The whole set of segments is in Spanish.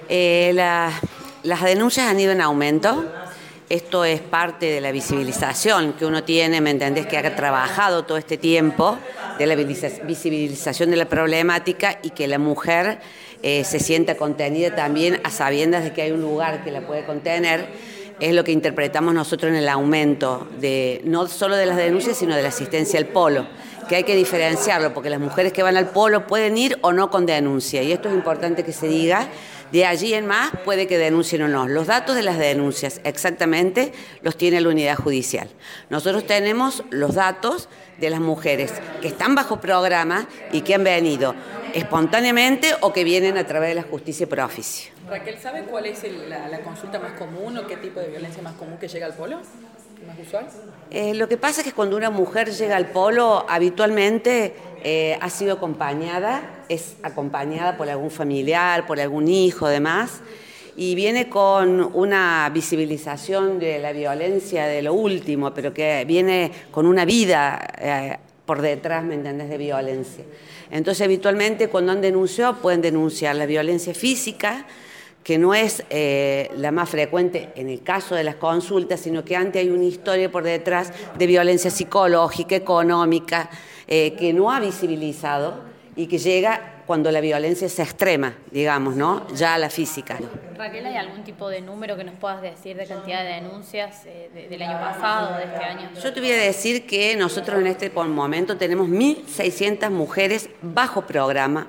Las denuncias han ido en aumento. Esto es parte de la visibilización que uno tiene, ¿me entendés? Que ha trabajado todo este tiempo de la visibilización de la problemática y que la mujer se sienta contenida también a sabiendas de que hay un lugar que la puede contener. Es lo que interpretamos nosotros en el aumento, no solo de las denuncias, sino de la asistencia al polo, que hay que diferenciarlo, porque las mujeres que van al polo pueden ir o no con denuncia, y esto es importante que se diga. De allí en más puede que denuncien o no. Los datos de las denuncias exactamente los tiene la unidad judicial. Nosotros tenemos los datos de las mujeres que están bajo programa y que han venido espontáneamente o que vienen a través de la justicia por oficio. Raquel, ¿sabe cuál es la consulta más común o qué tipo de violencia más común que llega al polo? ¿Más usual? Lo que pasa es que cuando una mujer llega al polo, habitualmente ha sido acompañada, es acompañada por algún familiar, por algún hijo, demás, y viene con una visibilización de la violencia de lo último, pero que viene con una vida por detrás, ¿me entendés?, de violencia. Entonces, habitualmente, cuando han denunciado, pueden denunciar la violencia física, que no es la más frecuente en el caso de las consultas, sino que antes hay una historia por detrás de violencia psicológica, económica, que no ha visibilizado y que llega cuando la violencia es extrema, digamos, ¿no? Ya a la física. Raquel, ¿hay algún tipo de número que nos puedas decir de cantidad de denuncias del año pasado, de este año? Yo te voy a decir que nosotros en este momento tenemos 1.600 mujeres bajo programa,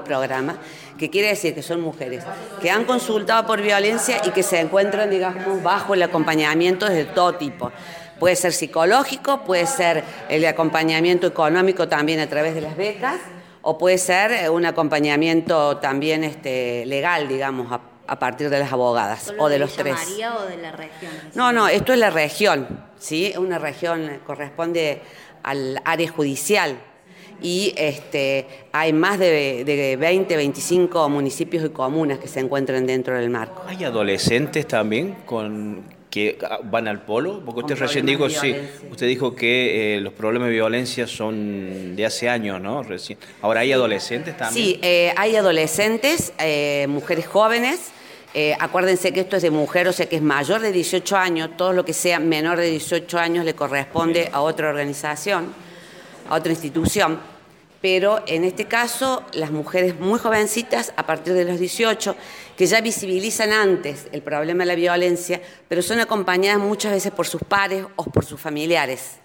que quiere decir que son mujeres que han consultado por violencia y que se encuentran, digamos, bajo el acompañamiento de todo tipo. Puede ser psicológico, puede ser el acompañamiento económico también a través de las becas, o puede ser un acompañamiento también legal, digamos, a partir de las abogadas o de los tres. ¿De Villa María o de la región? No, esto es la región, ¿sí? Una región, corresponde al área judicial y hay más de 20, 25 municipios y comunas que se encuentran dentro del marco. ¿Hay adolescentes también que van al polo? Porque usted recién dijo, sí, usted dijo que los problemas de violencia son de hace años, ¿no? Recién. Ahora, ¿hay adolescentes también? Sí, hay adolescentes, mujeres jóvenes. Acuérdense que esto es de mujer, o sea que es mayor de 18 años. Todo lo que sea menor de 18 años le corresponde a otra organización, a otra institución. Pero en este caso, las mujeres muy jovencitas, a partir de los 18, que ya visibilizan antes el problema de la violencia, pero son acompañadas muchas veces por sus pares o por sus familiares.